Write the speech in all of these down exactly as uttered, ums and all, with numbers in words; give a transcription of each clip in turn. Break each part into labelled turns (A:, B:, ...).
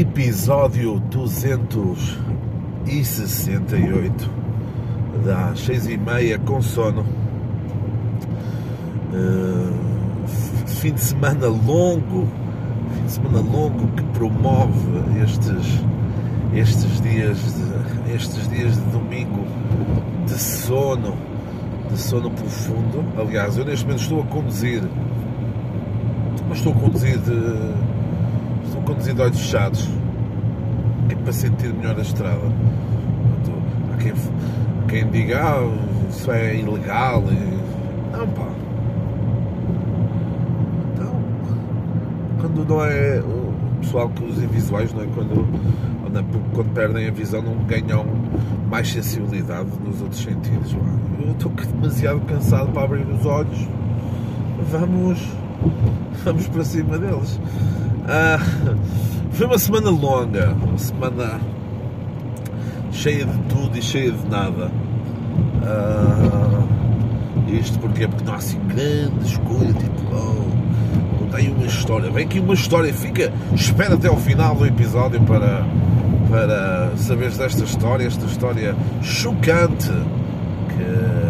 A: Episódio duzentos e sessenta e oito, das seis e meia com sono. Uh, fim de semana longo, fim de semana longo que promove estes, estes, dias de, estes dias de domingo de sono, de sono profundo. Aliás, eu neste momento estou a conduzir, mas estou a conduzir de, estou a conduzir de olhos fechados, é para sentir melhor a estrada. Há quem, quem diga, ah, isso é ilegal. Não, pá. Não. Quando não é o pessoal que os invisuais, não é? Quando, quando perdem a visão, não ganham mais sensibilidade nos outros sentidos. Eu estou demasiado cansado para abrir os olhos. Vamos, vamos para cima deles. Ah, foi uma semana longa, uma semana cheia de tudo e cheia de nada. Ah, isto porquê? Porque não há assim grandes coisas, tipo, oh, não tem uma história. Vem aqui uma história, fica, espera até ao final do episódio para, para saberes desta história, esta história chocante que,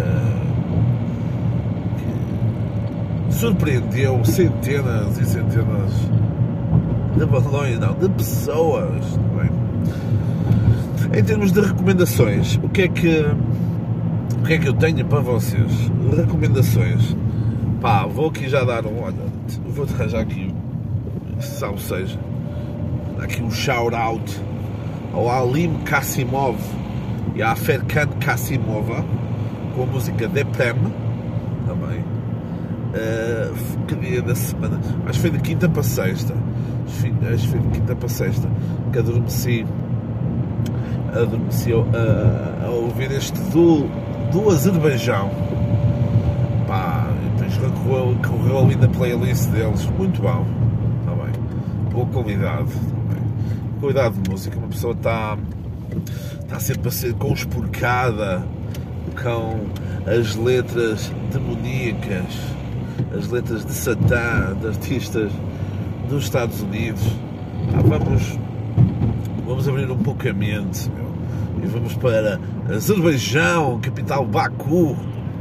A: que surpreendeu centenas e centenas de balões, não, de pessoas, não é? Em termos de recomendações, o que é que o que é que eu tenho para vocês? Recomendações, pá, vou aqui já dar um, olha, vou arranjar aqui, salve seja, aqui um shout out ao Alim Kassimov e à Ferkan Kassimova com a música Deprem, também. Uh, que dia da semana? Acho que foi de quinta para sexta. Acho que foi de quinta para sexta que adormeci, adormeci a, a ouvir este do, do Azerbaijão. Pá, depois recorreu, recorreu ali na playlist deles. Muito bom, está bem. Boa qualidade, tá bem. Qualidade de música. Uma pessoa está, está sempre a ser conspurcada com as letras demoníacas, as letras de Satã, de artistas dos Estados Unidos. Ah, vamos, vamos abrir um pouco a mente, meu, e vamos para Azerbaijão, capital Baku.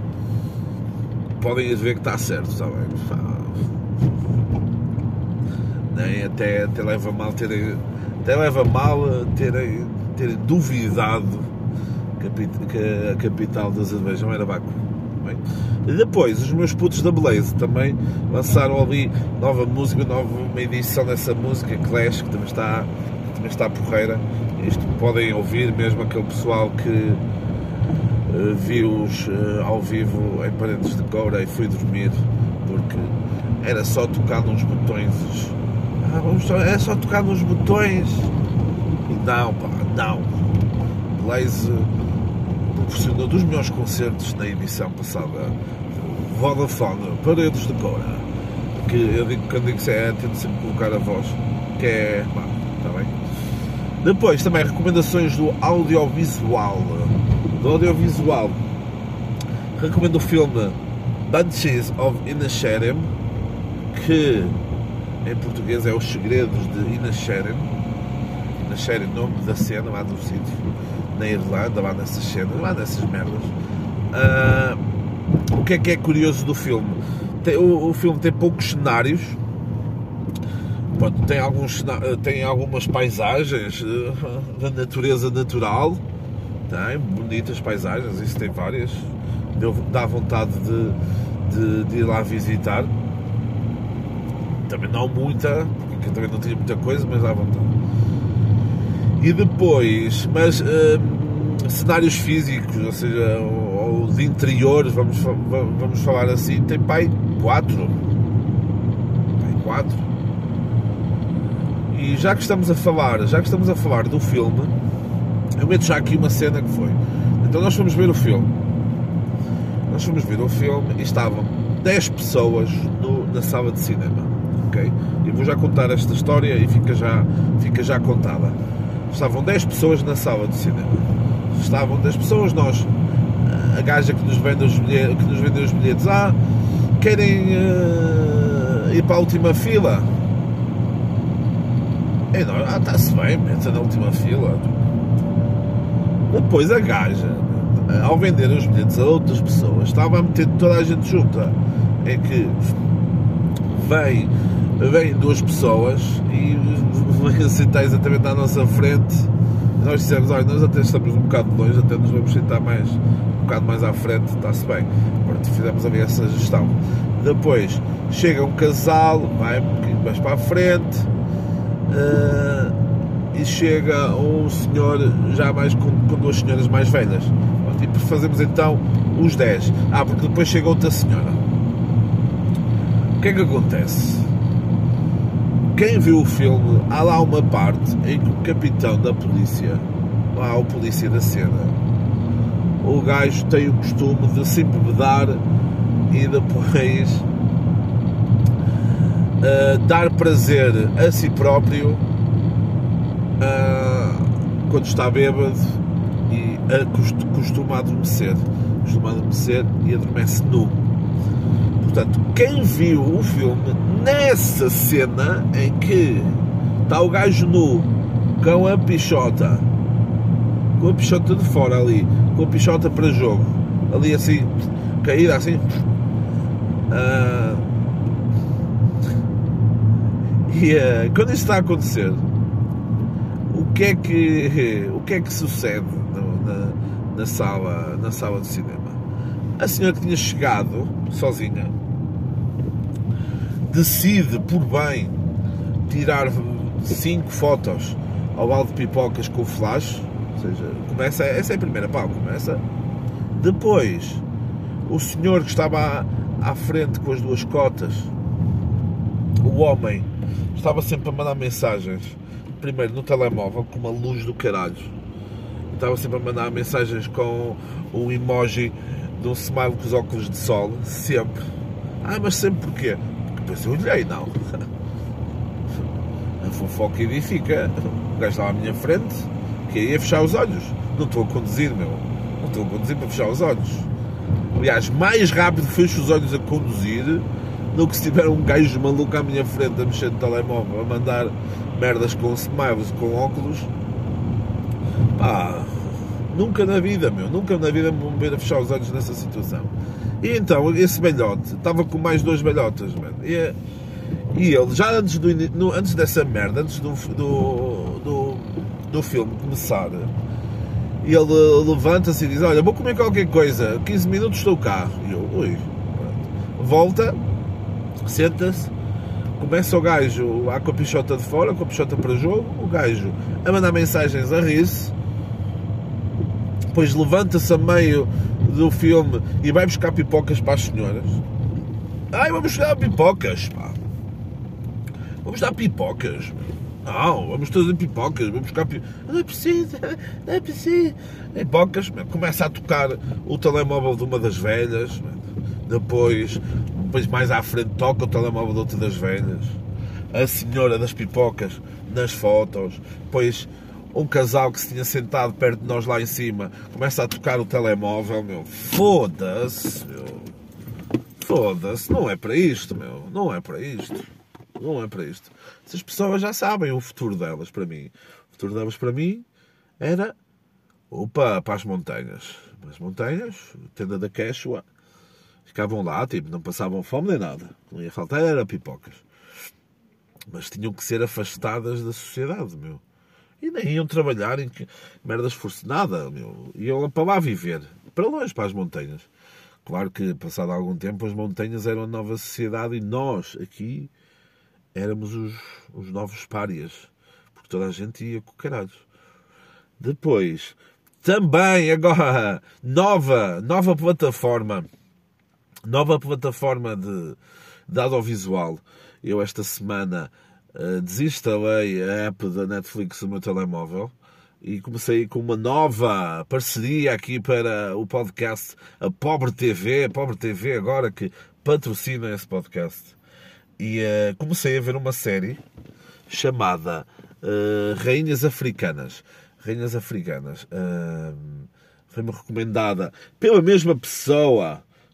A: Podem ver que está certo, está bem? Nem, até, até leva mal terem, até leva mal terem, terem duvidado que a capital do Azerbaijão era Baku. E depois, os meus putos da Blaze também lançaram ali nova música, nova uma edição dessa música, Clash, que também está, que também está porreira. Isto podem ouvir, mesmo aquele pessoal que uh, viu-os uh, ao vivo em Paredes de Coura e foi dormir, porque era só tocar nos botões. Ah, vamos só, é só tocar nos botões. E não, pá, não. Blaze proporcionou dos melhores concertos na edição passada. Vodafone, Paredes de Coura, que eu digo, quando digo que é, tento sempre colocar a voz, que é, pá, está bem. Depois também recomendações do audiovisual. Do audiovisual recomendo o filme Banshees of Inisherin, que em português é Os Segredos de Inisherin. Inisherin, nome da cena lá do sítio, na Irlanda, lá nessas cenas, lá nessas merdas. Uh, o que é que é curioso do filme? Tem, o, o filme tem poucos cenários. Pronto, tem, alguns, tem algumas paisagens uh, da natureza natural. Tem bonitas paisagens, isso tem várias. Deu, dá vontade de, de, de ir lá visitar. Também não muita, porque também não tinha muita coisa, mas dá vontade. E depois, mas uh, cenários físicos, ou seja, ou, ou de interiores, vamos, vamos falar assim, tem pai quatro. Pai quatro. E já que estamos a falar, já que estamos a falar do filme, eu meto já aqui uma cena que foi. Então nós fomos ver o filme. Nós fomos ver o filme e estavam dez pessoas no, na sala de cinema. Ok? Eu vou já contar esta história e fica já, fica já contada. Estavam dez pessoas na sala de cinema. Estavam dez pessoas, nós, a gaja que nos vende os bilhetes, que nos vende os bilhetes, ah, querem uh, ir para a última fila? É, não, ah, está-se bem, mete na última fila. Depois a gaja, ao vender os bilhetes a outras pessoas, estava a meter toda a gente junta. É que vem, vem duas pessoas e vem sentar exatamente à nossa frente. Nós dissemos, olha, nós até estamos um bocado longe, até nos vamos sentar mais, um bocado mais à frente, está-se bem. Pronto, fizemos ali essa gestão. Depois chega um casal, vai um bocadinho mais para a frente, uh, e chega um senhor já mais com, com duas senhoras mais velhas. Pronto, e fazemos então os dez. Ah, porque depois chega outra senhora. O que é que acontece? Quem viu o filme, há lá uma parte em que o capitão da polícia, lá o polícia da cena, o gajo tem o costume de se embebedar e depois uh, dar prazer a si próprio uh, quando está bêbado e uh, costuma adormecer. Costuma adormecer e adormece nu. Portanto, quem viu o filme nessa cena em que está o gajo nu com a pichota, com a pichota de fora ali, com a pichota para jogo, ali assim, caída assim, uh, e uh, quando isto está a acontecer, o que é que, o que, é que sucede no, na, na, sala, na sala de cinema? A senhora que tinha chegado sozinha decide por bem tirar cinco fotos ao balde de pipocas com o flash, ou seja, começa, essa é a primeira pá, começa. Depois o senhor que estava à, à frente com as duas cotas, o homem, estava sempre a mandar mensagens, primeiro no telemóvel com uma luz do caralho, estava sempre a mandar mensagens com o emoji de um smile com os óculos de sol, sempre. Ah, mas sempre porquê? Porque depois eu olhei, não. A fofoca edifica. O gajo estava à minha frente, que ia fechar os olhos. Não estou a conduzir, meu. Não estou a conduzir para fechar os olhos. Aliás, mais rápido fecho os olhos a conduzir do que se tiver um gajo maluco à minha frente a mexer no telemóvel, a mandar merdas com smiles, com óculos. Pá... Nunca na vida, meu, nunca na vida me vou ver a fechar os olhos nessa situação. E então, esse velhote, estava com mais dois velhotas, mano. E, e ele, já antes, do, no, antes dessa merda, antes do, do, do, do filme começar, ele levanta-se e diz, olha, vou comer qualquer coisa, quinze minutos estou cá. E eu, ui, pronto. Volta, senta-se, começa o gajo lá com a pichota de fora, com a pichota para jogo, o gajo a mandar mensagens a rir-se. Depois levanta-se a meio do filme e vai buscar pipocas para as senhoras. Ai, vamos buscar pipocas, pá. Vamos dar pipocas. Não, vamos trazer pipocas. Vamos buscar pipocas. Não é preciso, não é preciso. Pipocas, começa a tocar o telemóvel de uma das velhas. Depois, depois mais à frente toca o telemóvel de outra das velhas. A senhora das pipocas nas fotos. Depois... um casal que se tinha sentado perto de nós lá em cima começa a tocar o telemóvel, meu. Foda-se, meu. Foda-se. Não é para isto, meu. Não é para isto. Não é para isto. Essas pessoas já sabem o futuro delas para mim. O futuro delas para mim era... Opa, para as montanhas. Para as montanhas, tenda da Quechua. Ficavam lá, tipo, não passavam fome nem nada. Não ia faltar, era pipocas. Mas tinham que ser afastadas da sociedade, meu. E nem iam trabalhar em que merdas fosse nada, meu. Iam para lá viver. Para longe, para as montanhas. Claro que, passado algum tempo, as montanhas eram a nova sociedade e nós, aqui, éramos os, os novos párias. Porque toda a gente ia com o caralho. Depois, também, agora, nova, nova plataforma. Nova plataforma de, de audiovisual. Eu, esta semana... Uh, desinstalei a app da Netflix do meu telemóvel e comecei com uma nova parceria aqui para o podcast, a Pobre T V, a Pobre T V agora que patrocina esse podcast. E uh, comecei a ver uma série chamada uh, Rainhas Africanas. Rainhas Africanas. Uh, foi-me recomendada pela mesma pessoa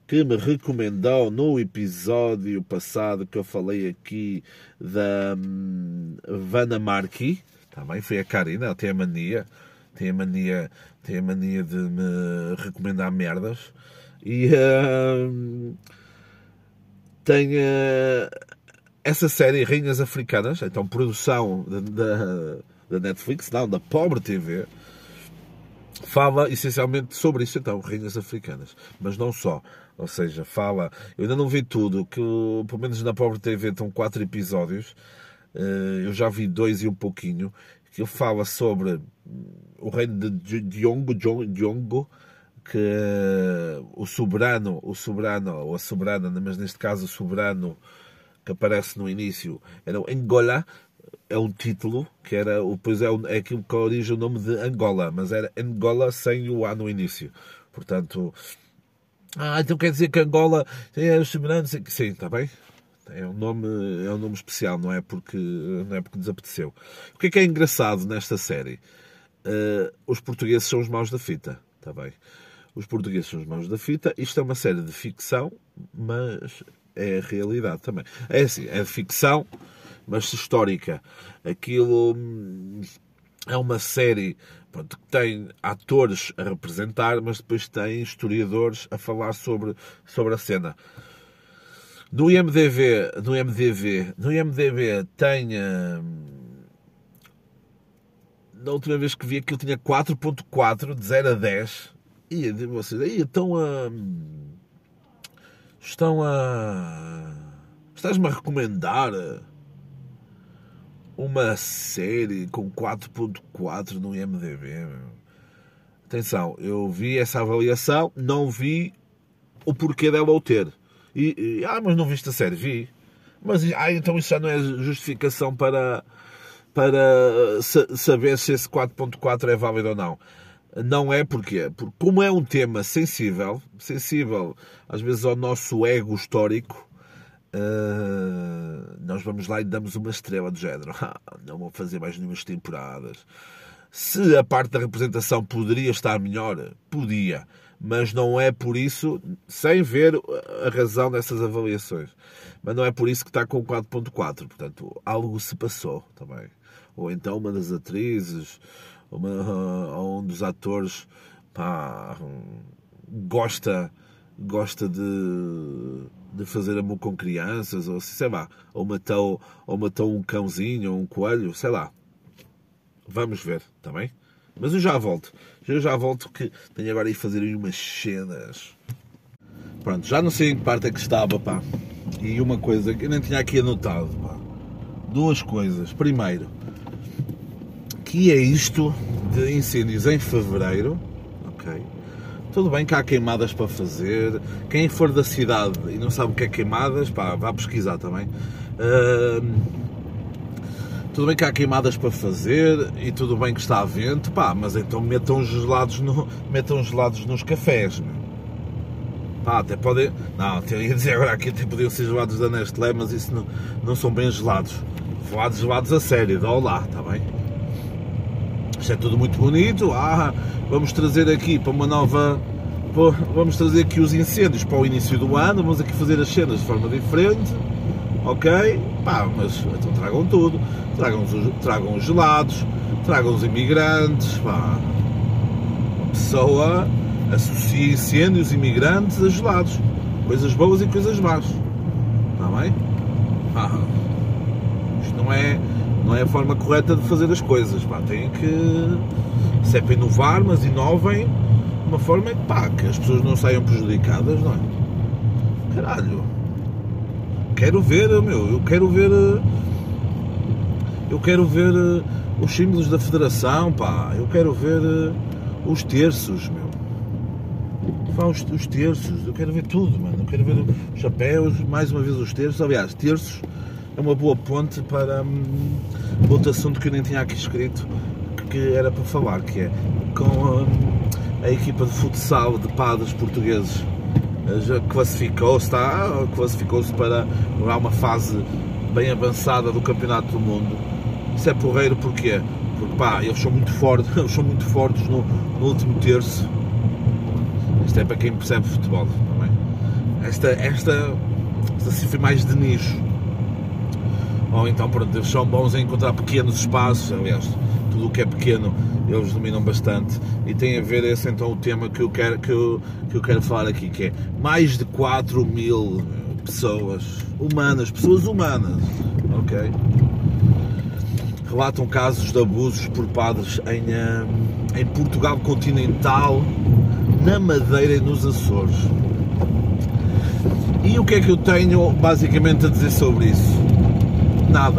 A: que me recomendou no episódio passado que eu falei aqui da hum, Vanna Marchi. Também foi a Karina, ela tem a mania, tem a mania, tem a mania de me recomendar merdas. E uh, tem uh, essa série Rainhas Africanas, então produção da, da Netflix, não, da Pobre T V, fala essencialmente sobre isso, então, Rainhas Africanas, mas não só. Ou seja, fala, eu ainda não vi tudo, que pelo menos na Pobre T V estão quatro episódios, eu já vi dois e um pouquinho, que ele fala sobre o reino de Diongo, Diongo, que o soberano, o soberano, ou a soberana, mas neste caso o soberano que aparece no início, era o Angola, é um título, que era, depois é, é aquilo que origina o nome de Angola, mas era Angola sem o A no início. Portanto, ah, então quer dizer que Angola é o soberano, sim, está bem? É um nome, é um nome especial, não é porque, não é porque desapeteceu. O que é que é engraçado nesta série? Uh, os portugueses são os maus da fita, está bem? Os portugueses são os maus da fita. Isto é uma série de ficção, mas é a realidade também. É assim, é de ficção, mas histórica. Aquilo é uma série, pronto, que tem atores a representar, mas depois tem historiadores a falar sobre, sobre a cena. No I M D B, no I M D B, no I M D B tem... Na última vez que vi aquilo tinha quatro ponto quatro, de zero a dez. E vocês aí estão a... Estão a... Estás-me a recomendar uma série com quatro ponto quatro no I M D B? Atenção, eu vi essa avaliação, não vi o porquê dela o ter. E, e, ah, mas não viste a série? Vi. Mas, ah, então isso já não é justificação para, para saber se esse quatro ponto quatro é válido ou não. Não é, porquê? Porque como é um tema sensível, sensível às vezes ao nosso ego histórico, uh, nós vamos lá e damos uma estrela do género. Ah, não vou fazer mais nenhumas temporadas. Se a parte da representação poderia estar melhor, podia. Mas não é por isso, sem ver a razão dessas avaliações, mas não é por isso que está com quatro ponto quatro. Portanto, algo se passou também. Ou então uma das atrizes, uma, ou um dos atores, pá, gosta, gosta de, de fazer amor com crianças, ou sei lá, ou matou, ou matou um cãozinho, ou um coelho, sei lá. Vamos ver, está bem? Mas eu já volto. Eu já volto que tenho agora a ir fazer aí umas cenas. Pronto, já não sei em que parte é que estava, pá. E uma coisa que eu nem tinha aqui anotado, pá. Duas coisas. Primeiro, que é isto de incêndios em fevereiro. Ok. Tudo bem que há queimadas para fazer. Quem for da cidade e não sabe o que é queimadas, pá, vá pesquisar também. Uh... Tudo bem que há queimadas para fazer e tudo bem que está a vento, pá, mas então metam gelados, no, metam gelados nos cafés, meu. Pá, até podem... Não, eu ia dizer agora aqui até podiam ser gelados da Nestlé, mas isso não, não são bem gelados. Gelados, gelados a sério, dá lá, está bem? Isto é tudo muito bonito, ah, vamos trazer aqui para uma nova... Vamos trazer aqui os incêndios para o início do ano, vamos aqui fazer as cenas de forma diferente. Ok? Pá, mas então tragam tudo. Tragam os, tragam os gelados, tragam os imigrantes, pá. Uma pessoa associa incêndios, imigrantes a gelados. Coisas boas e coisas más. Está bem? Ah, isto não é, não é a forma correta de fazer as coisas, pá. Tem que... Se é para inovar, mas inovem de uma forma que, pá, que as pessoas não saiam prejudicadas, não é? Caralho. Quero ver, meu, eu quero ver, eu quero ver os símbolos da Federação, pá, eu quero ver os terços, meu, pá, os, os terços, eu quero ver tudo, mano, eu quero ver os chapéus, mais uma vez os terços, aliás, terços é uma boa ponte para hum, outro assunto que eu nem tinha aqui escrito, que era para falar, que é com hum, a equipa de futsal de padres portugueses. Já classificou-se, está, classificou-se para uma fase bem avançada do Campeonato do Mundo. Isso é porreiro porquê? Porque pá, eles são muito fortes, eles são muito fortes no, no último terço. Isto é para quem percebe futebol, também. esta, esta, esta cifra mais de nicho. Ou então, pronto, eles são bons em encontrar pequenos espaços, aliás, tudo o que é pequeno eles dominam bastante, e tem a ver esse então o tema que eu quero, que eu, que eu quero falar aqui, que é mais de quatro mil pessoas humanas, pessoas humanas, ok? Relatam casos de abusos por padres em, em Portugal continental, na Madeira e nos Açores. E o que é que eu tenho basicamente a dizer sobre isso? Nada.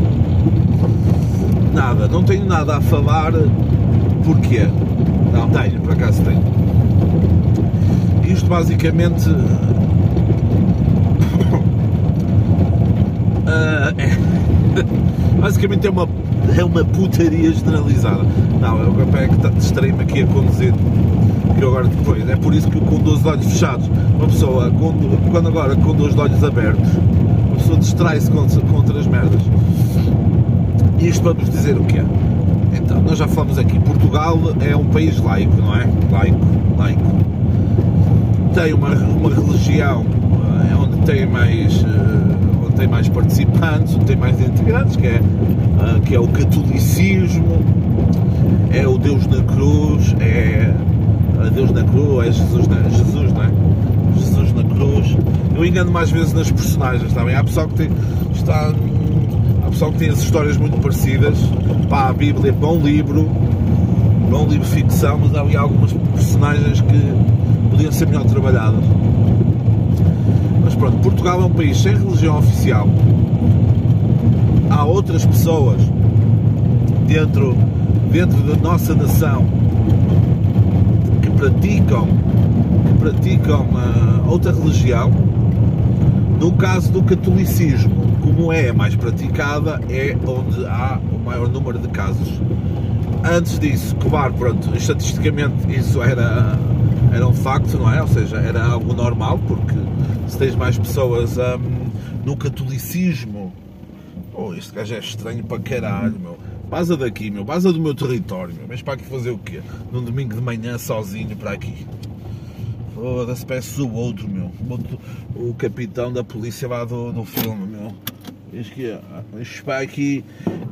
A: Nada. Não tenho nada a falar. Porquê? Não, tenho, por acaso tenho. Isto basicamente uh, é, basicamente é uma, é uma putaria generalizada. Não, é o rapaz que distrei-me aqui a conduzir, que eu agora depois, é por isso que eu conduzo de olhos fechados. Uma pessoa, quando agora conduz de olhos abertos, uma pessoa distrai-se contra, contra as merdas. Isto para vos dizer o que é. Então, nós já falamos aqui, Portugal é um país laico, não é? Laico, laico. Tem uma, uma religião é onde tem mais onde tem mais participantes, onde tem mais integrantes, que é, que é o catolicismo, é o Deus na cruz, é Deus na cruz, é Jesus, não é? Jesus, não é? Jesus na cruz. Eu engano mais vezes nas personagens, está bem? Há pessoal que tem, está, há pessoal que tem as histórias muito parecidas. Pá, a Bíblia é bom livro, bom livro de ficção, mas há ali algumas personagens que podiam ser melhor trabalhadas. Mas pronto, Portugal é um país sem religião oficial. Há outras pessoas dentro, dentro da nossa nação que praticam, que praticam uh, outra religião. No caso do catolicismo, como é mais praticada, é onde há o maior número de casos. Antes disso, claro, pronto, estatisticamente isso era, era um facto, não é? Ou seja, era algo normal, porque se tens mais pessoas um, no catolicismo, oh, este gajo é estranho para caralho, meu. Baza daqui, meu, baza do meu território, meu. Mas para aqui fazer o quê? Num domingo de manhã sozinho para aqui. Foda-se, parece o outro, meu. O capitão da polícia lá do, do filme, meu. Isto para aqui.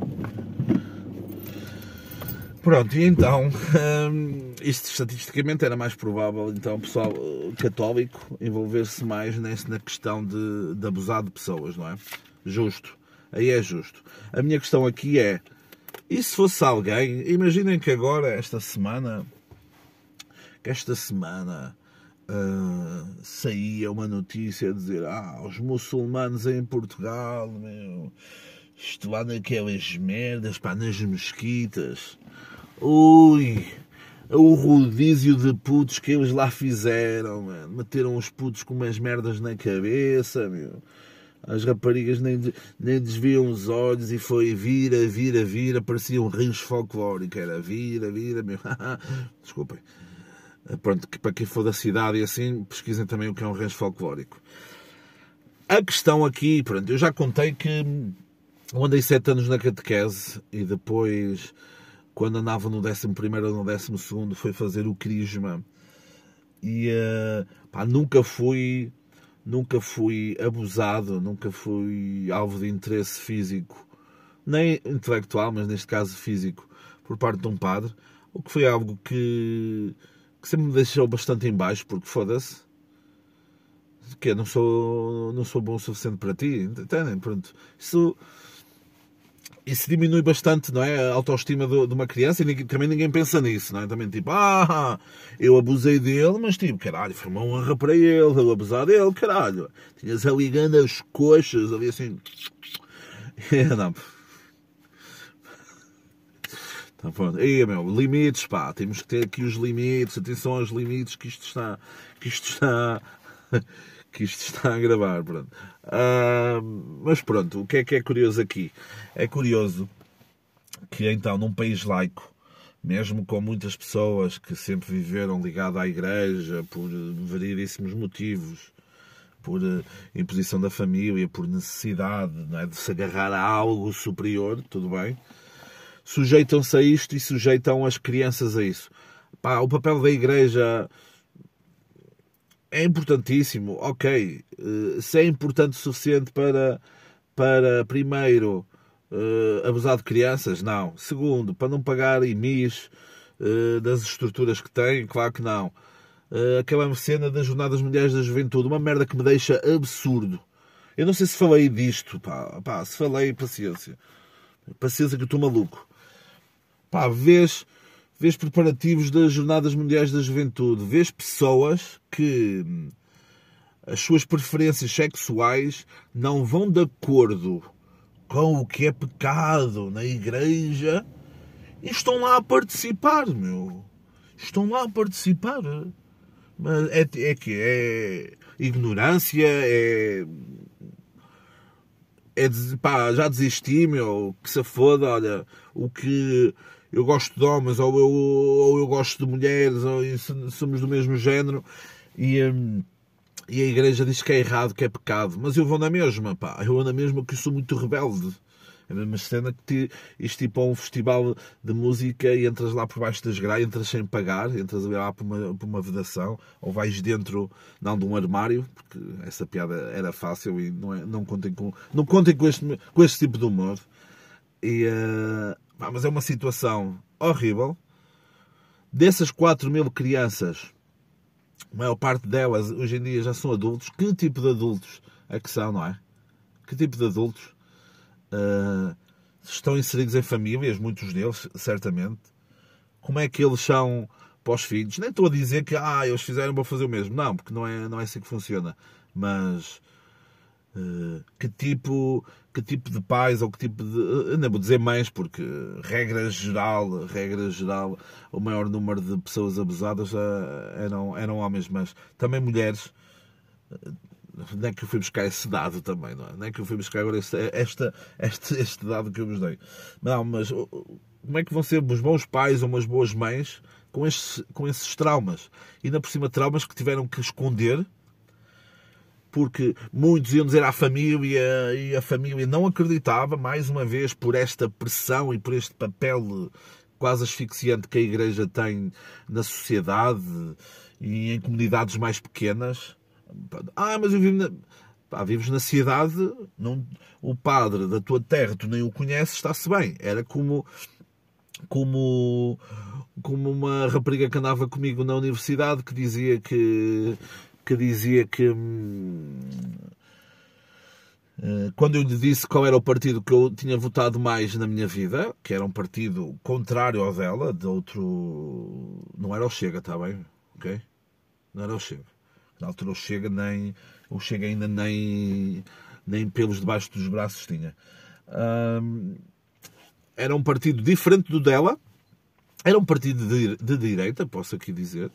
A: Pronto, e então, hum, isto estatisticamente era mais provável, então, o pessoal católico envolver-se mais nessa questão de, de abusar de pessoas, não é? Justo. Aí é justo. A minha questão aqui é, e se fosse alguém, imaginem que agora, esta semana, que esta semana uh, saía uma notícia a dizer, ah, os muçulmanos em Portugal, meu, isto lá naquelas merdas, pá, nas mesquitas, ui, o rodízio de putos que eles lá fizeram, mano, meteram os putos com umas merdas na cabeça, meu. As raparigas nem, nem desviam os olhos e foi vira, vira, vira, pareciam rios folclóricos, era vira, vira, meu, desculpem. Pronto, que para quem for da cidade e assim, pesquisem também o que é um rancho folclórico. A questão aqui, pronto, eu já contei que eu andei sete anos na catequese e depois, quando andava no décimo primeiro ou no décimo segundo, foi fazer o crisma e pá, nunca fui, nunca fui abusado, nunca fui alvo de interesse físico, nem intelectual, mas neste caso físico, por parte de um padre, o que foi algo que que sempre me deixou bastante em baixo, porque foda-se, que eu não sou, não sou bom o suficiente para ti, entendem? Pronto, isso, isso diminui bastante, não é? A autoestima de, de uma criança, e ninguém, também ninguém pensa nisso, não é? Também tipo, ah, eu abusei dele, mas tipo, caralho, foi uma honra para ele, eu abusar dele, caralho, tinhas ali ligando as coxas, ali assim, não. Tá pronto. E, meu, limites, pá, temos que ter aqui os limites, atenção aos limites que isto está, que isto está, que isto está a gravar, pronto. Uh, mas pronto, o que é que é curioso aqui? É curioso que então num país laico, mesmo com muitas pessoas que sempre viveram ligadas à igreja por variedíssimos motivos, por imposição da família, por necessidade, não é, de se agarrar a algo superior, tudo bem, sujeitam-se a isto e sujeitam as crianças a isso. Pá, o papel da igreja é importantíssimo, ok. Se é importante o suficiente para, para primeiro, uh, abusar de crianças, não. Segundo, para não pagar I M I S uh, das estruturas que tem, claro que não. Uh, aquela cena das Jornadas Mundiais da Juventude, uma merda que me deixa absurdo. Eu não sei se falei disto, pá, pá se falei, paciência. Paciência que eu estou maluco. Pá, vês, vês preparativos das Jornadas Mundiais da Juventude, vês pessoas que as suas preferências sexuais não vão de acordo com o que é pecado na igreja e estão lá a participar, meu. Estão lá a participar. Mas é, é que é ignorância, é... é pá, já desisti, meu, que se foda, olha, o que eu gosto de homens, ou eu, ou eu gosto de mulheres, ou somos do mesmo género, e, hum, e a igreja diz que é errado, que é pecado, mas eu vou na mesma, pá, eu vou na mesma que eu sou muito rebelde. É a mesma cena que isto tipo a um festival de música e entras lá por baixo das grades, entras sem pagar, entras lá por uma, por uma vedação, ou vais dentro, não de um armário, porque essa piada era fácil e não, é, não contem, com, não contem com, este, com este tipo de humor. E, uh, mas é uma situação horrível. Dessas quatro mil crianças, a maior parte delas hoje em dia já são adultos. Que tipo de adultos é que são, não é? Que tipo de adultos? Uh, estão inseridos em famílias, muitos deles, certamente. Como é que eles são para os filhos? Nem estou a dizer que ah, eles fizeram para fazer o mesmo. Não, porque não é, não é assim que funciona. Mas uh, que, tipo, que tipo de pais ou que tipo de... Eu não vou dizer mães, porque regra geral, regra geral, o maior número de pessoas abusadas uh, eram, eram homens, mas também mulheres. Uh, Nem que eu fui buscar esse dado também, não é? Nem que eu fui buscar agora este, esta, este, este dado que eu vos dei. Não, mas como é que vão ser uns bons pais ou umas boas mães com estes, com esses traumas? E ainda por cima traumas que tiveram que esconder, porque muitos iam dizer à família e a família não acreditava, mais uma vez, por esta pressão e por este papel quase asfixiante que a igreja tem na sociedade e em comunidades mais pequenas. Ah, mas eu vivo na... Pá, vives na cidade, não... o padre da tua terra, tu nem o conheces, está-se bem. Era como... como como uma rapariga que andava comigo na universidade que dizia que que dizia que hum, quando eu lhe disse qual era o partido que eu tinha votado mais na minha vida, que era um partido contrário ao dela, de outro... não era o Chega, está bem? Ok? Não era o Chega. Na altura o Chega, nem, o Chega ainda nem, nem pelos debaixo dos braços tinha. Hum, era um partido diferente do dela. Era um partido de, de direita, posso aqui dizer.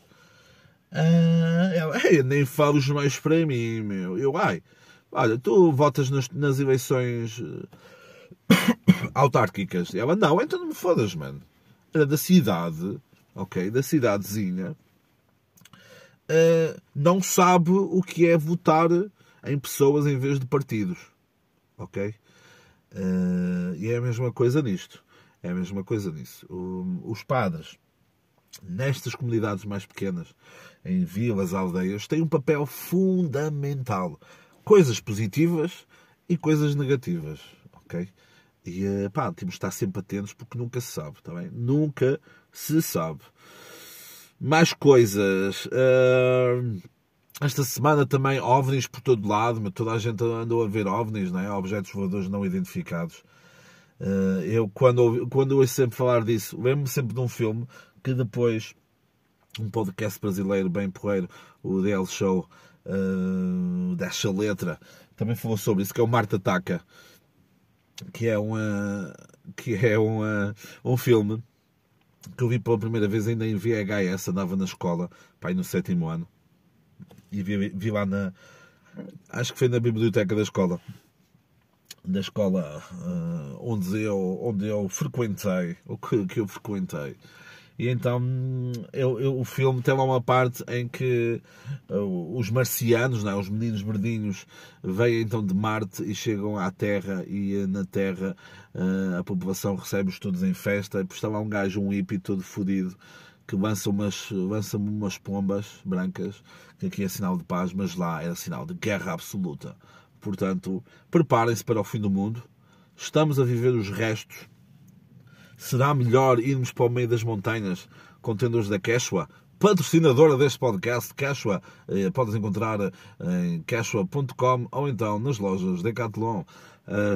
A: Uh, ela, hey, nem falos mais para mim, meu. Eu, ai, olha, tu votas nas, nas eleições autárquicas. Ela, não, então não me fodas, mano. Era da cidade, ok? Da cidadezinha. Uh, não sabe o que é votar em pessoas em vez de partidos, ok? Uh, e é a mesma coisa nisto, é a mesma coisa nisso. O, os padres, nestas comunidades mais pequenas, em vilas, aldeias, têm um papel fundamental. Coisas positivas e coisas negativas, ok? E uh, pá, temos de estar sempre atentos porque nunca se sabe, tá bem? Nunca se sabe. Mais coisas. Uh, esta semana também OVNIs por todo lado, mas toda a gente andou a ver OVNIs, não é? Objetos voadores não identificados. Uh, eu, quando, quando ouço sempre falar disso, lembro-me sempre de um filme que depois, um podcast brasileiro bem porreiro, o D L Show, uh, dessa letra, também falou sobre isso, que é o Marte Ataca, que é, uma, que é uma, um filme que eu vi pela primeira vez ainda em V H S, andava na escola, pai, no sétimo ano, e vi, vi lá na... acho que foi na biblioteca da escola, da escola uh, onde, eu, onde eu frequentei, o que, que eu frequentei. E então eu, eu, o filme tem lá uma parte em que uh, os marcianos, não é? Os meninos verdinhos, vêm então de Marte e chegam à Terra, e uh, na Terra uh, a população recebe-os todos em festa, e está lá um gajo, um hippie todo fodido, que lança umas, lança umas pombas brancas, que aqui é sinal de paz, mas lá é sinal de guerra absoluta. Portanto, preparem-se para o fim do mundo. Estamos a viver os restos. Será melhor irmos para o meio das montanhas com tendas da Quechua, patrocinadora deste podcast. Quechua, eh, podes encontrar em quechua ponto com ou então nas lojas Decathlon. Uh,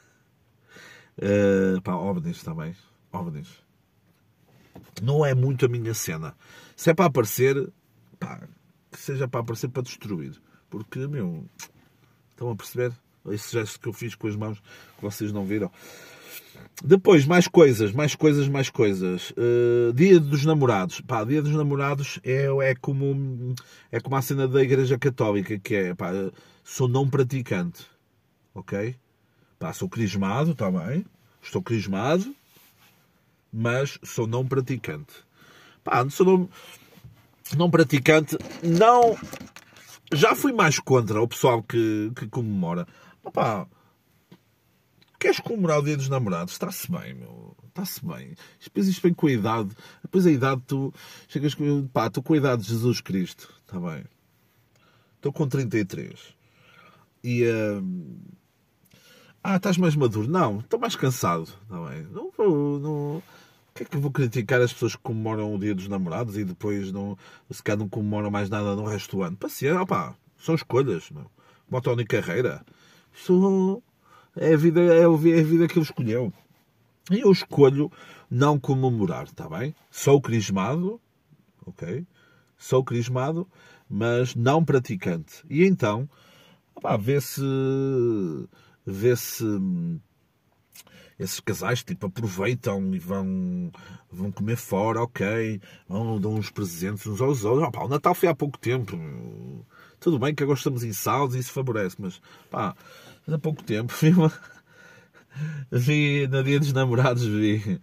A: uh, pá, OVNIs também. OVNIs. Não é muito a minha cena. Se é para aparecer, pá, que seja para aparecer para destruir. Porque, meu, estão a perceber? Esse gesto que eu fiz com as mãos que vocês não viram. Depois, mais coisas, mais coisas, mais coisas. Uh, dia dos namorados. Pá, dia dos namorados é, é, como, é como a cena da Igreja Católica, que é, pá, sou não praticante. Ok? Pá, sou crismado, está bem. Estou crismado, mas sou não praticante. Pá, sou não, não praticante, não... Já fui mais contra o pessoal que, que comemora. Pá, queres comemorar o dia dos namorados? Está-se bem, meu. Está-se bem. Depois isto vem com a idade. Depois a idade, tu chegas com... Pá, estou com a idade de Jesus Cristo. Está bem. Estou com trinta e três. E... Uh... Ah, estás mais maduro? Não, estou mais cansado. Está bem. Não vou... Não... O que é que eu vou criticar as pessoas que comemoram o dia dos namorados e depois não, se calhar não comemoram mais nada no resto do ano? Paciência, opá, são escolhas. Não. Botão de carreira. Isto é a vida, é a vida que ele escolheu. E eu escolho não comemorar, está bem? Sou crismado, ok? Sou crismado, mas não praticante. E então, opá, vê-se... Vê-se... Esses casais, tipo, aproveitam e vão, vão comer fora, ok. Vão dar uns presentes uns aos outros. Oh, pá, o Natal foi há pouco tempo. Tudo bem que agora estamos em saldos e isso favorece, mas, pá, há pouco tempo vi uma... Vi, no dia dos namorados, vi...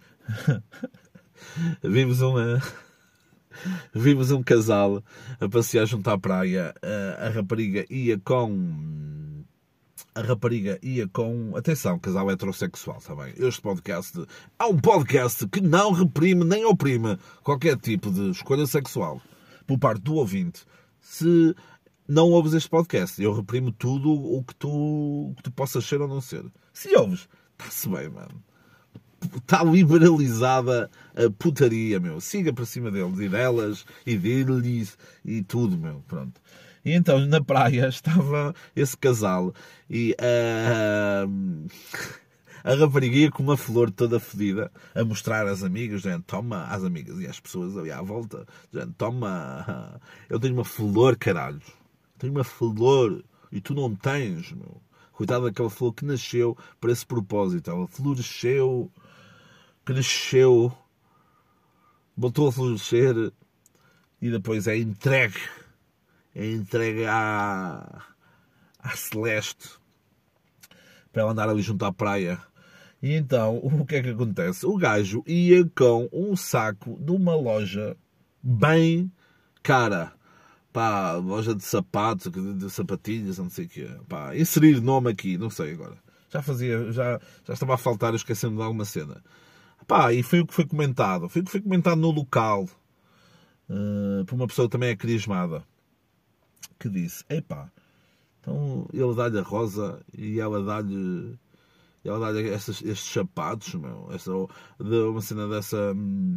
A: Vimos uma... Vimos um casal a passear junto à praia. A, a rapariga ia com... A rapariga ia com... Atenção, casal heterossexual, está bem? Este podcast é um podcast que não reprime nem oprime qualquer tipo de escolha sexual por parte do ouvinte. Se não ouves este podcast, eu reprimo tudo o que tu, o que tu possas ser ou não ser. Se ouves, está-se bem, mano. Está liberalizada a putaria, meu. Siga para cima deles e delas e deles e tudo, meu. Pronto. E então, na praia, estava esse casal e uh, a rapariga ia com uma flor toda fedida a mostrar às amigas, gente, toma, às amigas e às pessoas ali à volta, gente, toma, eu tenho uma flor, caralho. Tenho uma flor e tu não tens, meu. Coitado daquela flor que nasceu para esse propósito. Ela floresceu, cresceu, voltou a florescer e depois é entregue. É entregue à, à Celeste para ela andar ali junto à praia. E então, o que é que acontece? O gajo ia com um saco de uma loja bem cara. Pá, loja de sapatos, de sapatilhas, não sei o quê. Pá, inserir nome aqui, não sei agora. Já fazia, já, já estava a faltar, eu esquecendo de alguma cena. Pá, e foi o que foi comentado. Foi o que foi comentado no local. Uh, por uma pessoa que também é crismada. Que disse, epá, então ele dá-lhe a rosa e ela dá-lhe ela dá-lhe estes, estes sapatos, meu, essa, de uma cena dessa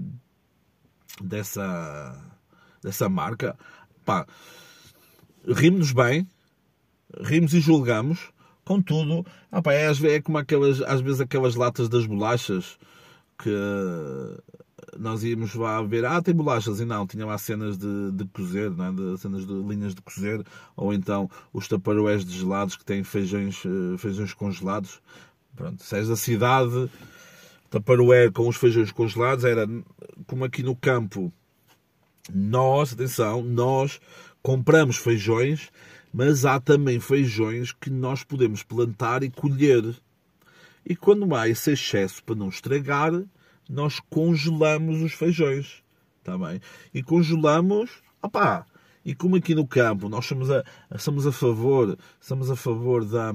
A: dessa dessa marca. Pá, rimos-nos bem, rimos e julgamos, contudo, ah, pá, é, é como aquelas, às vezes aquelas latas das bolachas que nós íamos lá ver, ah, tem bolachas, e não, tinha lá cenas de, de cozer, não é? De, cenas de linhas de cozer, ou então os taparoés de gelados que têm feijões, feijões congelados. Pronto, se és da cidade, taparoé com os feijões congelados, era como aqui no campo. Nós, atenção, nós compramos feijões, mas há também feijões que nós podemos plantar e colher. E quando há esse excesso para não estragar, nós congelamos os feijões, está bem? E congelamos, opá, e como aqui no campo nós somos a, somos a favor, somos a favor da,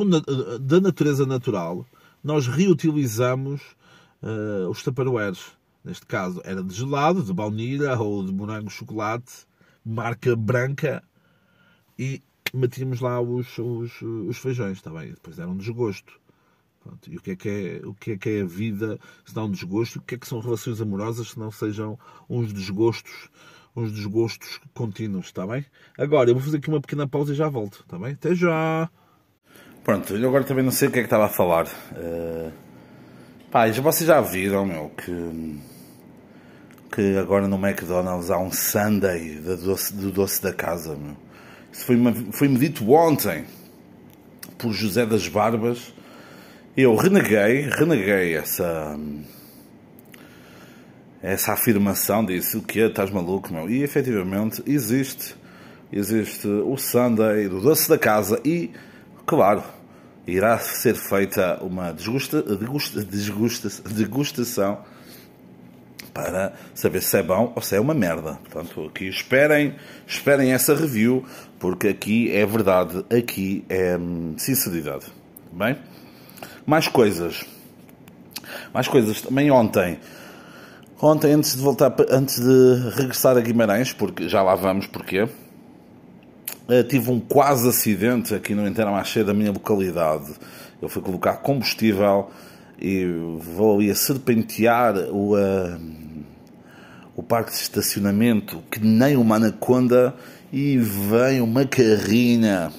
A: da natureza natural, nós reutilizamos uh, os taparoeiros. neste caso era de gelado, de baunilha ou de morango chocolate, marca branca, e metíamos lá os, os, os feijões, está bem? Depois era um desgosto. Pronto. E o que, é que é, o que é que é a vida se não um desgosto? O que é que são relações amorosas se não sejam uns desgostos, uns desgostos contínuos, está bem? Agora, eu vou fazer aqui uma pequena pausa e já volto, está bem? Até já!
B: Pronto, eu agora também não sei o que é que estava a falar. Uh, pá, já, vocês já viram, meu, que, que agora no McDonald's há um sundae do doce, do doce da casa, meu. Isso foi-me foi dito ontem por José das Barbas. Eu reneguei, reneguei essa, essa afirmação, disse, o que é, estás maluco, meu? E efetivamente existe, existe o sundae do doce da casa e, claro, irá ser feita uma desgusta, degusta, desgusta, degustação para saber se é bom ou se é uma merda. Portanto, aqui esperem, esperem essa review, porque aqui é verdade, aqui é sinceridade. Bem? Mais coisas. Mais coisas. Também ontem. Ontem, antes de voltar, antes de regressar a Guimarães, porque já lá vamos, porquê? Tive um quase acidente aqui no Intermarché da minha localidade. Eu fui colocar combustível e vou ali a serpentear o, uh, o parque de estacionamento, que nem uma anaconda, e vem uma carrinha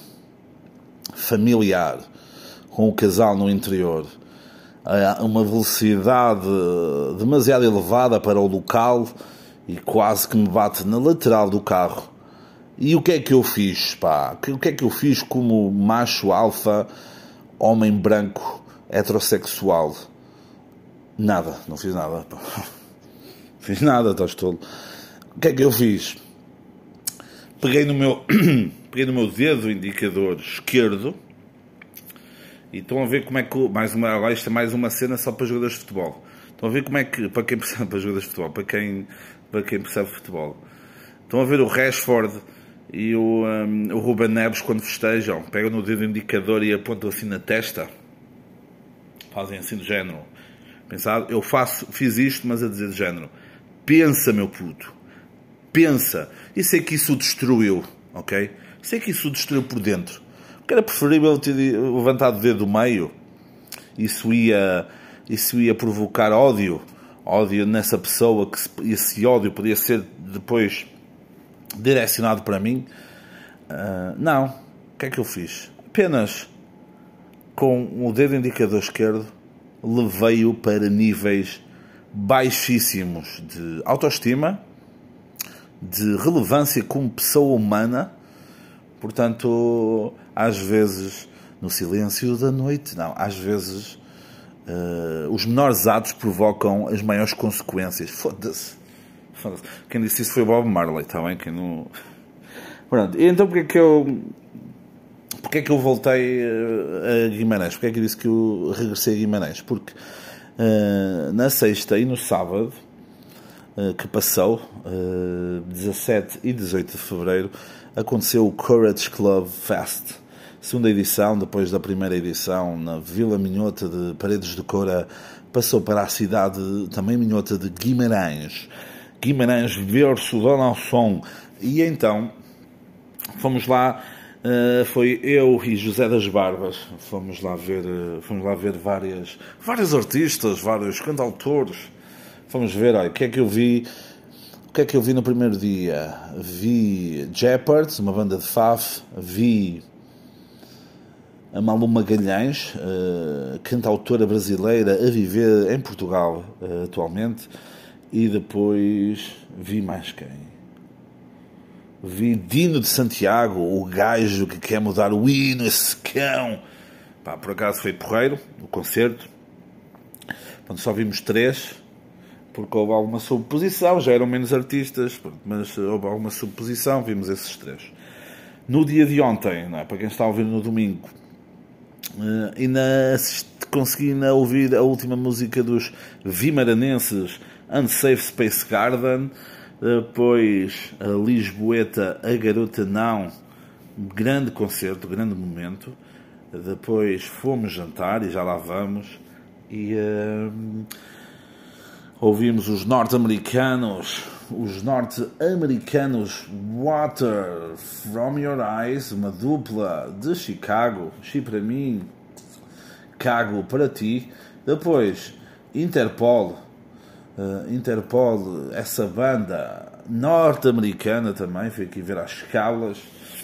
B: familiar com o casal no interior, a uma velocidade demasiado elevada para o local e quase que me bate na lateral do carro. E o que é que eu fiz, pá? O que é que eu fiz como macho alfa, homem branco, heterossexual? Nada, não fiz nada, pá. Fiz nada, estás tolo. O que é que eu fiz? Peguei no meu, peguei no meu dedo indicador esquerdo. E estão a ver como é que, mais uma, agora isto é mais uma cena só para jogadores de futebol. Estão a ver como é que, para quem percebe, para jogadores de futebol, para quem, para quem percebe futebol. Estão a ver o Rashford e o, um, o Ruben Neves quando festejam, pegam no dedo indicador e apontam assim na testa. Fazem assim do género. Pensado, eu faço, fiz isto, mas a dizer do género. Pensa, meu puto. Pensa. E sei que isso o destruiu, ok? Sei que isso o destruiu por dentro. Porque era preferível ter levantado o dedo do meio. Isso ia, isso ia provocar ódio. Ódio nessa pessoa, que esse ódio podia ser depois direcionado para mim. Uh, não. O que é que eu fiz? Apenas com o dedo indicador esquerdo levei-o para níveis baixíssimos de autoestima, de relevância como pessoa humana. Portanto, às vezes, no silêncio da noite, não, às vezes uh, os menores atos provocam as maiores consequências. Foda-se. Foda-se. Quem disse isso foi o Bob Marley, está bem? Quem não... Pronto, e então porque é que eu porque é que eu voltei a Guimarães? Porque é que eu disse que eu regressei a Guimarães? Porque uh, na sexta e no sábado uh, que passou, uh, dezassete e dezoito de fevereiro, aconteceu o Courage Club Fest, segunda edição, depois da primeira edição na Vila Minhota de Paredes de Coura, passou para a cidade também minhota de Guimarães. Guimarães versus Donaldson. E então fomos lá, uh, foi eu e José das Barbas, fomos lá ver, uh, fomos lá ver várias, vários artistas, vários cantautores. Fomos ver, olha, o que é que eu vi. O que é que eu vi no primeiro dia? Vi Jeopards, uma banda de Faf, vi a Malu Magalhães, uh, cantautora brasileira a viver em Portugal uh, atualmente, e depois vi mais quem? Vi Dino de Santiago, o gajo que quer mudar o hino, esse cão. Pá, por acaso foi porreiro, o concerto. Portanto, só vimos três. Porque houve alguma subposição, já eram menos artistas, mas houve alguma subposição, vimos esses três. No dia de ontem, não é? Para quem está a ouvir no domingo, ainda consegui ainda ouvir a última música dos vimaranenses, Unsafe Space Garden, depois a Lisboeta, A Garota Não, grande concerto, grande momento. Depois fomos jantar, e já lá vamos, e... Uh, ouvimos os norte-americanos, os norte-americanos Water From Your Eyes, uma dupla de Chicago, Chi para mim, Cago para ti. Depois Interpol, uh, Interpol, essa banda norte-americana também, fui aqui ver às escalas,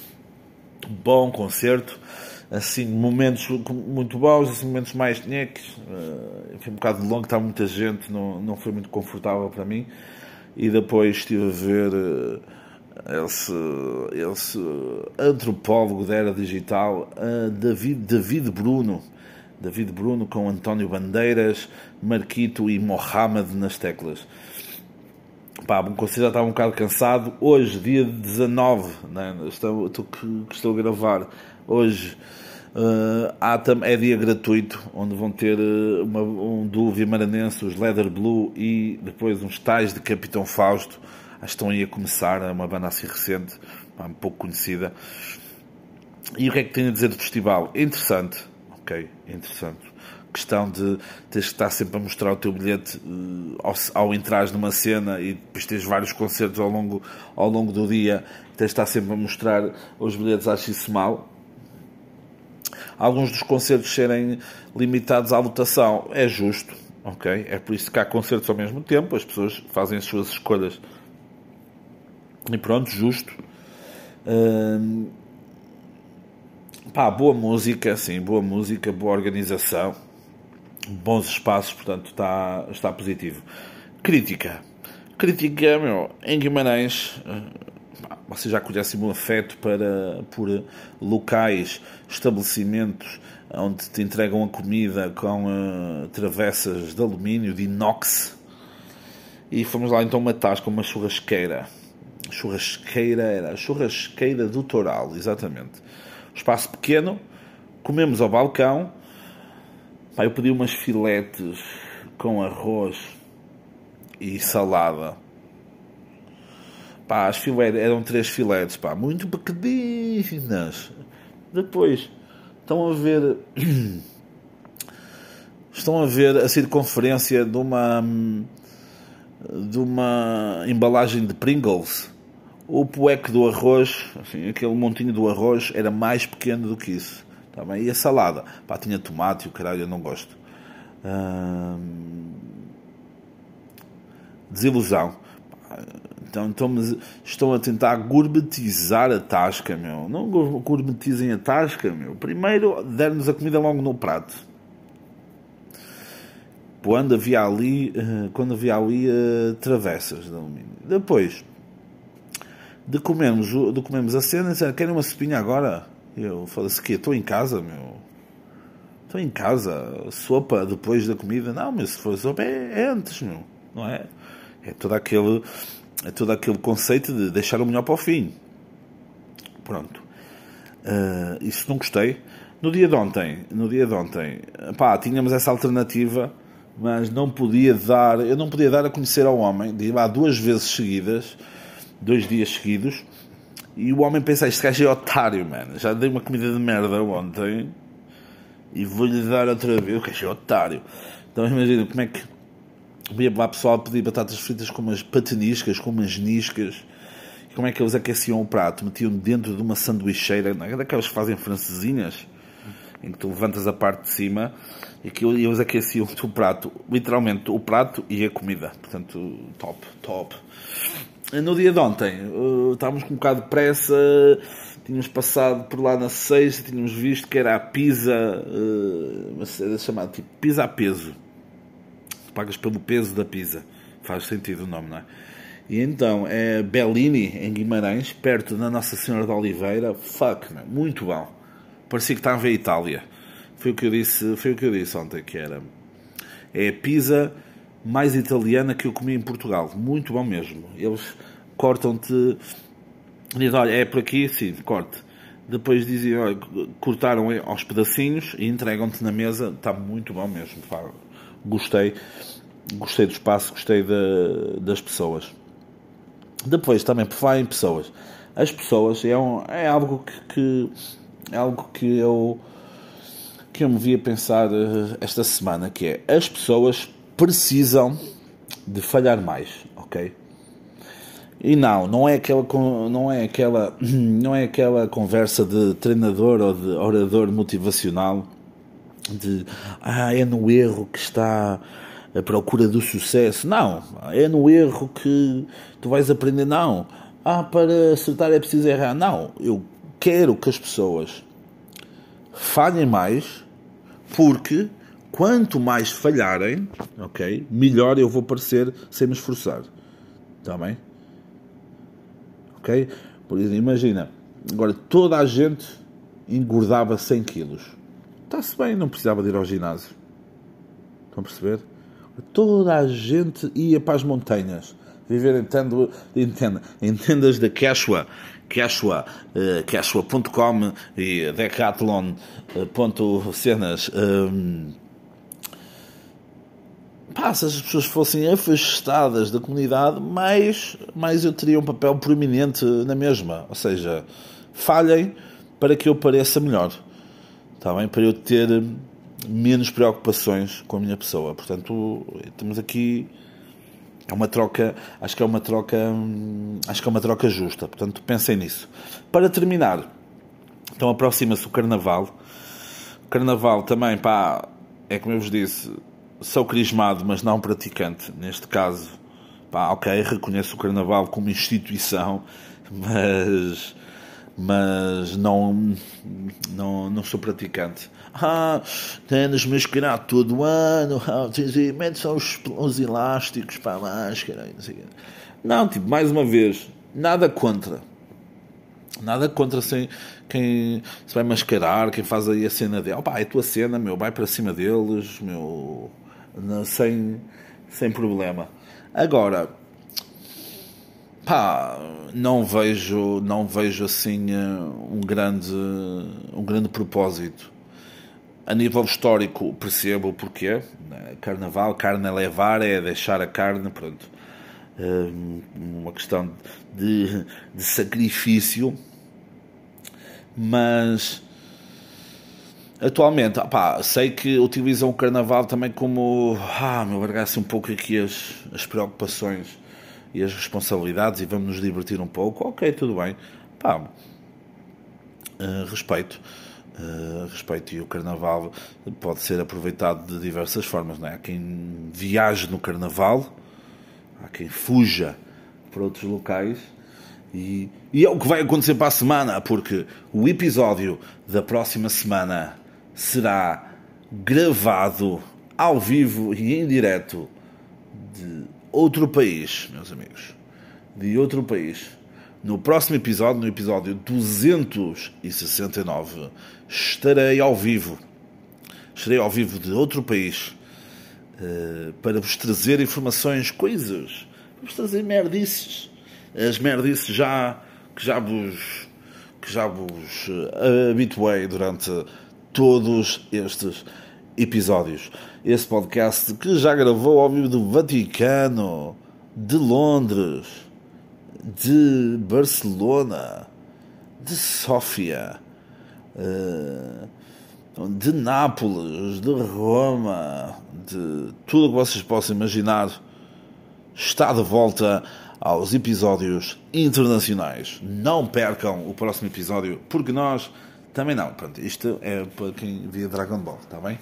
B: bom concerto, assim, momentos muito bons, assim, momentos mais tinheques, uh, foi um bocado longo, estava muita gente, não, não foi muito confortável para mim. E depois estive a ver uh, esse, esse antropólogo da era digital, uh, David, David Bruno, David Bruno com António Bandeiras, Marquito e Mohamed nas teclas. Pá, o concerto já estava um bocado cansado. Hoje, dia dezanove, né? estou, estou, que estou a gravar, hoje uh, há, é dia gratuito, onde vão ter uh, uma, um duo vimaranense, os Leather Blue, e depois uns tais de Capitão Fausto. Acho que estão aí a começar, é uma banda assim recente, pá, um pouco conhecida. E o que é que tenho a dizer do festival? Interessante, ok, interessante. Questão de teres que estar sempre a mostrar o teu bilhete uh, ao, ao entrares numa cena, e depois tens vários concertos ao longo, ao longo do dia, tens de estar sempre a mostrar os bilhetes. Acho isso mal. Alguns dos concertos serem limitados à lotação é justo, ok? É por isso que há concertos ao mesmo tempo, as pessoas fazem as suas escolhas e pronto, justo. Hum, pá, boa música, sim, boa música, boa organização, bons espaços, portanto está, está positivo. Crítica. Crítica, meu, em Guimarães, vocês já conhecem o meu afeto para, por locais, estabelecimentos onde te entregam a comida com uh, travessas de alumínio, de inox, e fomos lá então uma tasca, uma churrasqueira. Churrasqueira era a churrasqueira do Toral, exatamente. Espaço pequeno, comemos ao balcão. Pá, eu pedi umas filetes com arroz e salada. Pá, as filetes, eram três filetes, pá, muito pequeninas. Depois, estão a ver... estão a ver a circunferência de uma... de uma embalagem de Pringles. O poeco do arroz, assim, aquele montinho do arroz, era mais pequeno do que isso. Tá bem? E a salada? Pá, tinha tomate e o caralho, eu não gosto. Hum... Desilusão. Então, então estão a tentar gourmetizar a tasca, meu. Não gourmetizem a tasca, meu. Primeiro, deram-nos a comida logo no prato. Quando havia ali, quando havia ali uh, travessas de alumínio. Depois de comermos, de comermos a cena, disseram, querem uma sopinha agora? Eu falei assim, estou em casa, meu. Estou em casa. Sopa depois da comida? Não, mas se for sopa é, é antes, meu. Não é? É todo aquele, é todo aquele conceito de deixar o melhor para o fim. Pronto. Uh, isso não gostei. No dia de ontem, no dia de ontem, pá, tínhamos essa alternativa, mas não podia dar, eu não podia dar a conhecer ao homem, de ir lá duas vezes seguidas, dois dias seguidos, e o homem pensa, este gajo é otário, mano, já dei uma comida de merda ontem, e vou-lhe dar outra vez, o gajo é otário. Então imagina, como é que ia lá pessoal pedir batatas fritas com umas pataniscas, com umas niscas, e como é que eles aqueciam o prato? Metiam dentro de uma sanduicheira, não é? Daquelas que fazem francesinhas, em que tu levantas a parte de cima, e que eles aqueciam o prato, literalmente o prato e a comida. Portanto, top, top. No dia de ontem, uh, estávamos com um bocado de pressa, tínhamos passado por lá na sexta, tínhamos visto que era a pizza, uh, uma cena chamada tipo pizza a peso. Pagas pelo peso da pizza. Faz sentido o nome, não é? E então, é Bellini, em Guimarães, perto da Nossa Senhora de Oliveira. Fuck, man, muito bom. Parecia que estava em Itália. Foi o que eu disse, foi o que eu disse ontem, que era... É a pizza mais italiana que eu comi em Portugal. Muito bom mesmo. Eles cortam-te... Dizem, olha, é por aqui, sim, corte. Depois dizem, olha, cortaram aos pedacinhos e entregam-te na mesa. Está muito bom mesmo. Pá. Gostei. Gostei do espaço, gostei de, das pessoas. Depois, também, por falar em pessoas. As pessoas é, um, é algo que... que é algo que eu... que eu me vi a pensar esta semana, que é, as pessoas precisam de falhar mais, ok? E não, não é aquela, não é aquela, não é aquela conversa de treinador ou de orador motivacional de, ah, é no erro que está a procura do sucesso. Não, é no erro que tu vais aprender. Não, ah, para acertar é preciso errar. Não, eu quero que as pessoas falhem mais, porque quanto mais falharem, ok, melhor eu vou parecer sem me esforçar. Está bem? Ok? Por exemplo, imagina, agora toda a gente engordava cem quilos. Está-se bem, não precisava de ir ao ginásio. Estão a perceber? Toda a gente ia para as montanhas. Viver em, tendo, em, tenda, em tendas da Quechua, Quechua, uh, Quechua ponto com e Decathlon ponto cenas. Um, pá, se as pessoas fossem afastadas da comunidade, mais, mais eu teria um papel proeminente na mesma. Ou seja, falhem para que eu pareça melhor. Está bem? Para eu ter menos preocupações com a minha pessoa. Portanto, temos aqui é uma troca, acho que é uma troca, acho que é uma troca justa. Portanto, pensem nisso. Para terminar, então aproxima-se o Carnaval. O Carnaval também, pá, é como eu vos disse, sou crismado, mas não praticante. Neste caso, pá, ok, reconheço o Carnaval como instituição, mas mas não, não, não sou praticante. Ah, tens mascarado todo ano, ah, mete só os, os elásticos para a máscara, não sei o quê. Não, tipo, mais uma vez, nada contra. Nada contra sem, quem se vai mascarar, quem faz aí a cena dele. Opa, é a tua cena, meu, vai para cima deles, meu, sem, sem problema. Agora, pá, não vejo, não vejo assim um grande, um grande propósito. A nível histórico percebo o porquê. Carnaval, carne a levar, é deixar a carne, pronto. Uma questão de, de sacrifício. Mas atualmente, pá, sei que utilizam o Carnaval também como, ah, meu, largar-se um pouco aqui as, as preocupações e as responsabilidades e vamos nos divertir um pouco. Ok, tudo bem, pá, uh, respeito uh, respeito e o Carnaval pode ser aproveitado de diversas formas, não é? Há quem viaje no Carnaval, há quem fuja para outros locais e, e é o que vai acontecer para a semana, porque o episódio da próxima semana será gravado ao vivo e em direto de outro país, meus amigos, de outro país. No próximo episódio, no episódio duzentos e sessenta e nove, estarei ao vivo. Estarei ao vivo de outro país uh, para vos trazer informações, coisas, para vos trazer merdices. As merdices já, que já vos, que já vos uh, habituei durante todos estes episódios. Esse podcast que já gravou ao vivo do Vaticano, de Londres, de Barcelona, de Sófia, de Nápoles, de Roma, de tudo o que vocês possam imaginar, está de volta aos episódios internacionais. Não percam o próximo episódio, porque nós também não. Pronto, isto é para quem via Dragon Ball, está bem?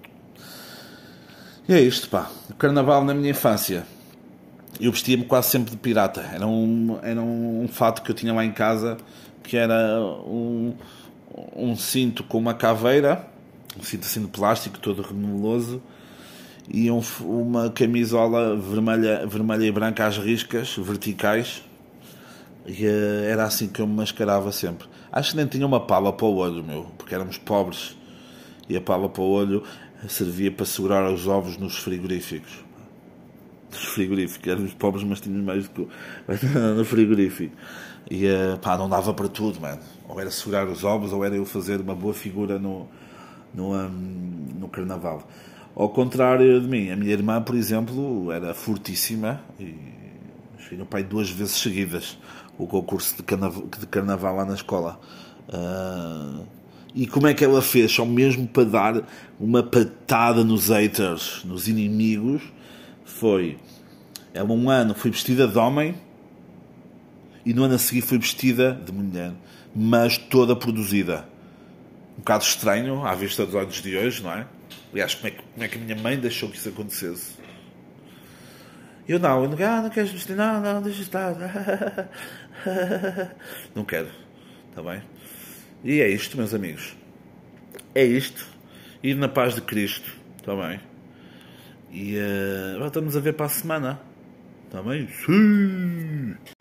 B: E é isto, pá. O Carnaval na minha infância, eu vestia-me quase sempre de pirata. Era um, era um, um fato que eu tinha lá em casa, que era um, um cinto com uma caveira, um cinto assim de plástico, todo remeloso, e um, uma camisola vermelha, vermelha e branca às riscas, verticais, e uh, era assim que eu me mascarava sempre. Acho que nem tinha uma pala para o olho, meu, porque éramos pobres, e a pala para o olho servia para segurar os ovos nos frigoríficos. Nos frigoríficos, éramos pobres, mas tínhamos mais do que no frigorífico. E uh, pá, não dava para tudo, mano. Ou era segurar os ovos, ou era eu fazer uma boa figura no, no, um, no Carnaval. Ao contrário de mim, a minha irmã, por exemplo, era fortíssima e cheguei no pai duas vezes seguidas o concurso de carnaval, de carnaval lá na escola. Uh, e como é que ela fez? Só mesmo para dar uma patada nos haters, nos inimigos, foi Ela um ano foi vestida de homem e no ano a seguir foi vestida de mulher, mas toda produzida. Um bocado estranho à vista dos olhos de hoje, não é? Aliás, como é que, como é que a minha mãe deixou que isso acontecesse? Eu não, eu não quero, ah, não queres vestir, não, não, deixa estar. Não quero, está bem? E é isto, meus amigos. É isto. Ir na paz de Cristo, está bem? E uh, voltamos a ver para a semana. Está bem? Sim!